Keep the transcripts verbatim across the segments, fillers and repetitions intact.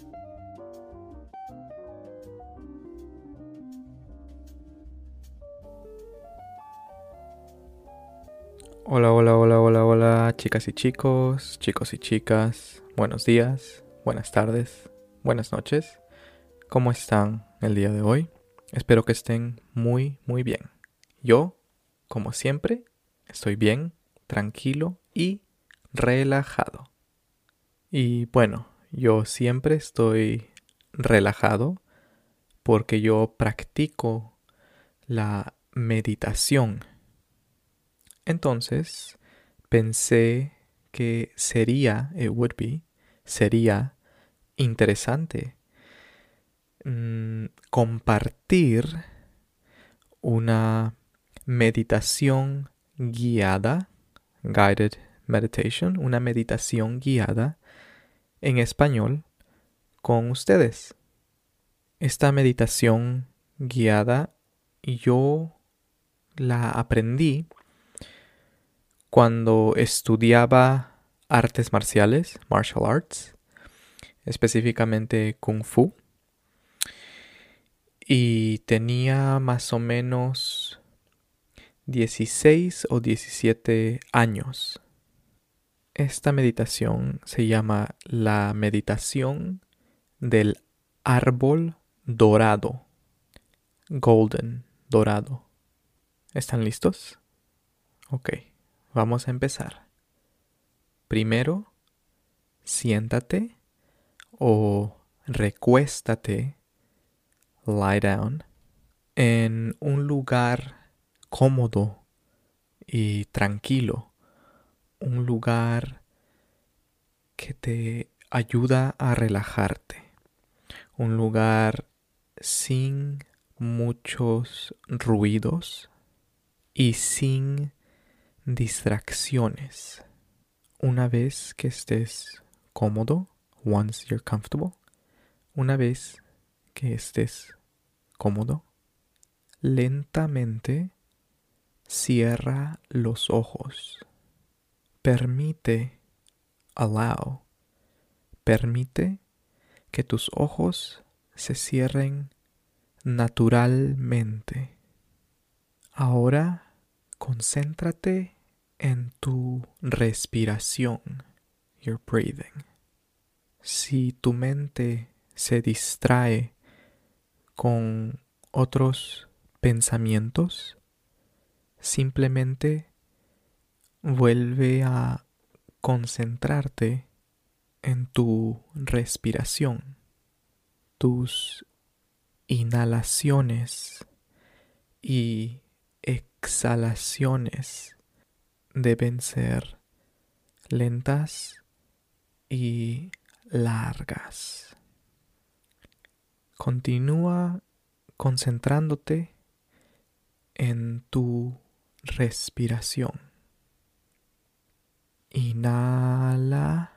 Hola, hola, hola, hola, hola, chicas y chicos, chicos y chicas, buenos días, buenas tardes, buenas noches. ¿Cómo están el día de hoy? Espero que estén muy, muy bien. Yo, como siempre, estoy bien, tranquilo y relajado. Y bueno, yo siempre estoy relajado porque yo practico la meditación. Entonces, pensé que sería, it would be, sería interesante mm, compartir una meditación guiada, guided meditation, una meditación guiada en español con ustedes. Esta meditación guiada yo la aprendí cuando estudiaba artes marciales, martial arts, específicamente Kung Fu, y tenía más o menos dieciséis o diecisiete años. Esta meditación se llama la meditación del árbol dorado, golden, dorado. ¿Están listos? Ok, vamos a empezar. Primero, siéntate o recuéstate, lie down, en un lugar cómodo y tranquilo, un lugar que te ayuda a relajarte, un lugar sin muchos ruidos y sin distracciones. Una vez que estés cómodo, once you're comfortable, una vez que estés cómodo, lentamente cierra los ojos. Permite, allow, permite que tus ojos se cierren naturalmente. Ahora concéntrate en tu respiración, your breathing. Si tu mente se distrae con otros pensamientos, simplemente vuelve a concentrarte en tu respiración, tus inhalaciones y exhalaciones deben ser lentas y largas. Continúa concentrándote en tu respiración. Inhala.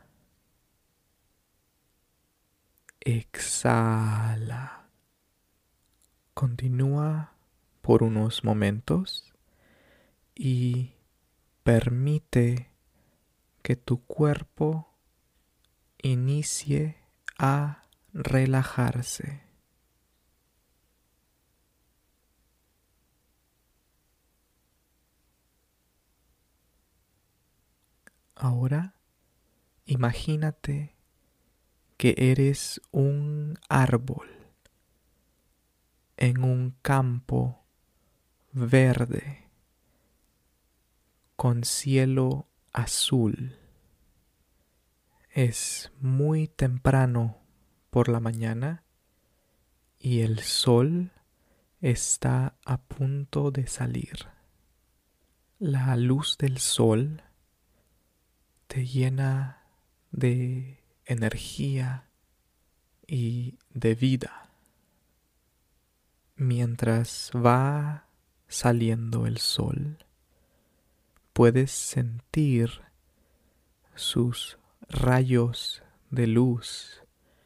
Exhala. Continúa por unos momentos y permite que tu cuerpo inicie a relajarse. Ahora, imagínate que eres un árbol en un campo verde con cielo azul. Es muy temprano por la mañana y el sol está a punto de salir. La luz del sol te llena de energía y de vida. Mientras va saliendo el sol, puedes sentir sus rayos de luz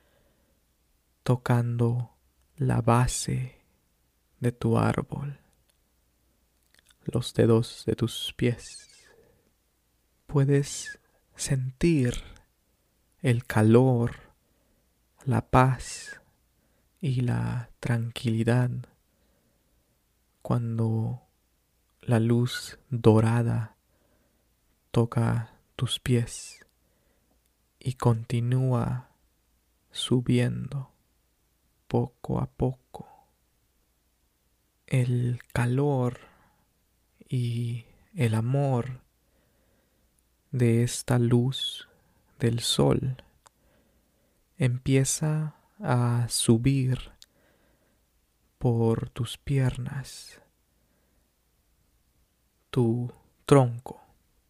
tocando la base de tu árbol, los dedos de tus pies. Puedes sentir el calor, la paz y la tranquilidad cuando la luz dorada toca tus pies y continúa subiendo poco a poco. El calor y el amor de esta luz del sol empieza a subir por tus piernas, tu tronco,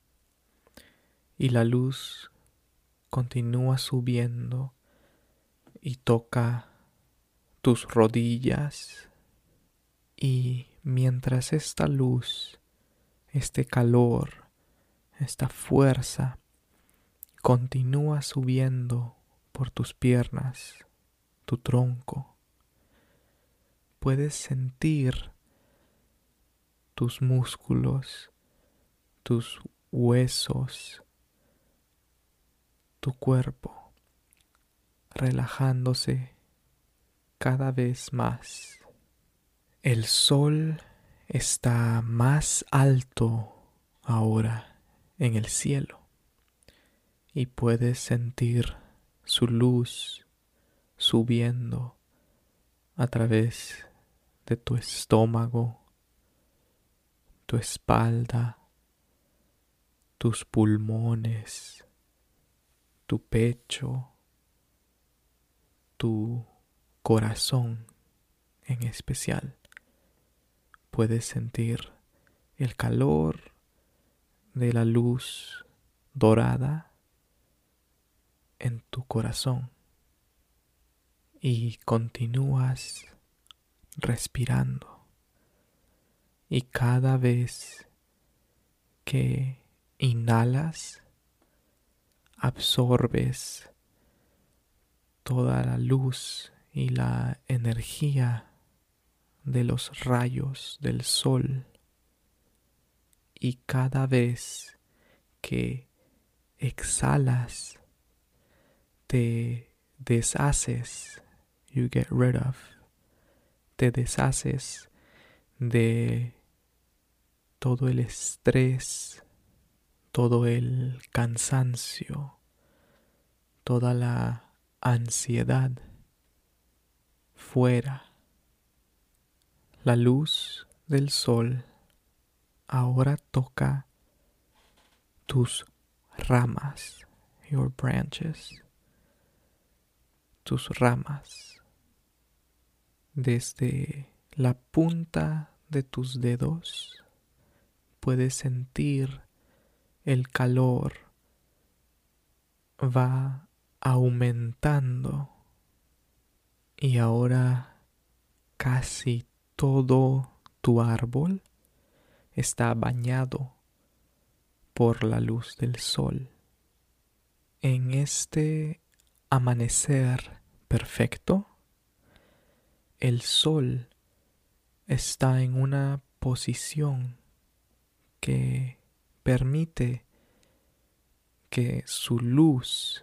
y la luz continúa subiendo y toca tus rodillas, y mientras esta luz, este calor, esta fuerza continúa subiendo por tus piernas, tu tronco, puedes sentir tus músculos, tus huesos, tu cuerpo relajándose cada vez más. El sol está más alto ahora en el cielo y puedes sentir su luz subiendo a través de tu estómago, tu espalda, tus pulmones, tu pecho, tu corazón en especial. Puedes sentir el calor de la luz dorada en tu corazón y continúas respirando, y cada vez que inhalas absorbes toda la luz y la energía de los rayos del sol, y cada vez que exhalas te deshaces, you get rid of, te deshaces de todo el estrés, todo el cansancio, toda la ansiedad fuera. La luz del sol ahora toca tus ramas, your branches, tus ramas, desde la punta de tus dedos. Puedes sentir el calor va aumentando y ahora casi todo tu árbol está bañado por la luz del sol. En este amanecer perfecto, el sol está en una posición que permite que su luz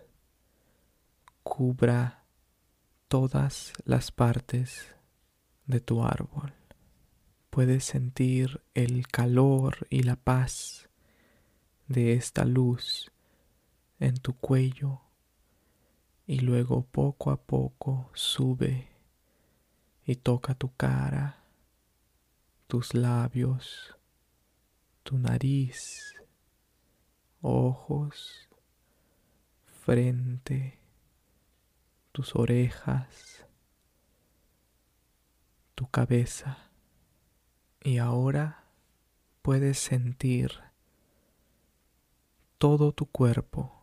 cubra todas las partes de tu árbol. Puedes sentir el calor y la paz de esta luz en tu cuello, y luego poco a poco sube y toca tu cara, tus labios, tu nariz, ojos, frente, tus orejas, tu cabeza. Y ahora puedes sentir todo tu cuerpo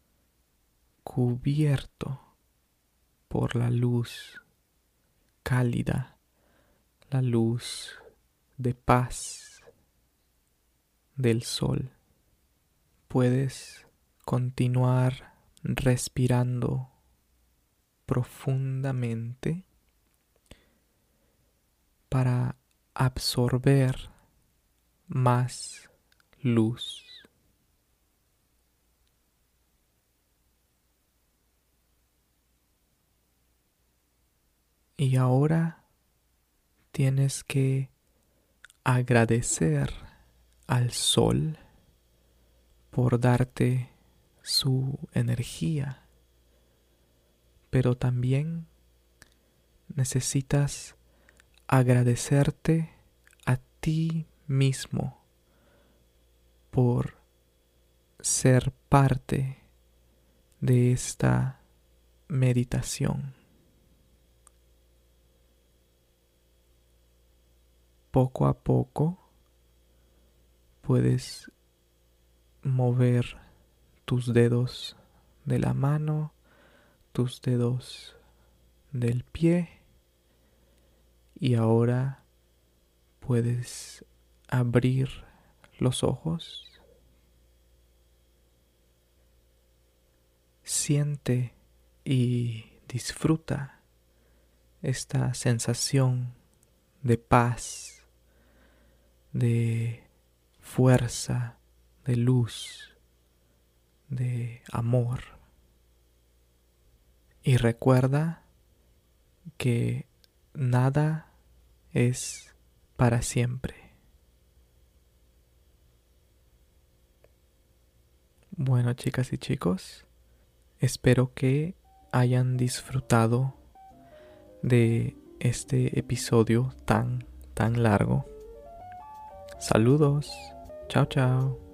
cubierto por la luz cálida, la luz de paz del sol. Puedes continuar respirando profundamente para absorber más luz. Y ahora tienes que agradecer al sol por darte su energía, pero también necesitas agradecerte a ti mismo por ser parte de esta meditación. Poco a poco puedes mover tus dedos de la mano, tus dedos del pie, y ahora puedes abrir los ojos. Siente y disfruta esta sensación de paz, de fuerza, de luz, de amor. Y recuerda que nada es para siempre. Bueno, chicas y chicos, espero que hayan disfrutado de este episodio tan, tan largo. Saludos. Chao, chao.